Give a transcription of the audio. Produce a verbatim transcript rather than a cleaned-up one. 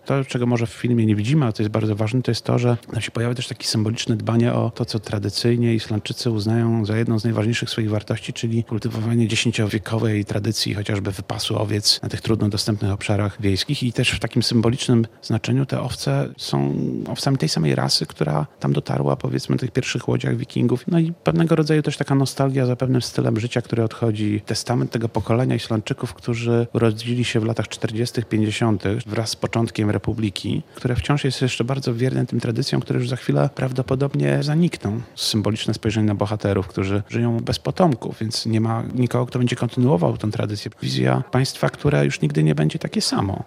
To, czego może w filmie nie widzimy, a to jest bardzo ważne, to jest to, że tam się pojawia też takie symboliczne dbanie o to, co tradycyjnie Islandczycy uznają za jedną z najważniejszych swoich wartości, czyli kultywowanie dziesięciowiekowej tradycji chociażby wypasu owiec na tych trudno dostępnych obszarach wiejskich i też w takim symbolicznym znaczeniu te owce są owcami tej samej rasy, która tam dotarła powiedzmy na tych pierwszych łodziach wikingów. No i pewnego rodzaju też taka nostalgia za pewnym stylem życia, który odchodzi. Testament tego pokolenia Islandczyków, którzy urodzili się w latach czterdziestych, pięćdziesiątych wraz z początkiem Republiki, które wciąż jest jeszcze bardzo wierne tym tradycjom, które już za chwilę prawdopodobnie zanikną. Symboliczne spojrzenie na bohaterów, którzy żyją bez potomków, więc nie ma nikogo, kto będzie kontynuował tę tradycję. Wizja państwa, które już nigdy nie będzie takie samo.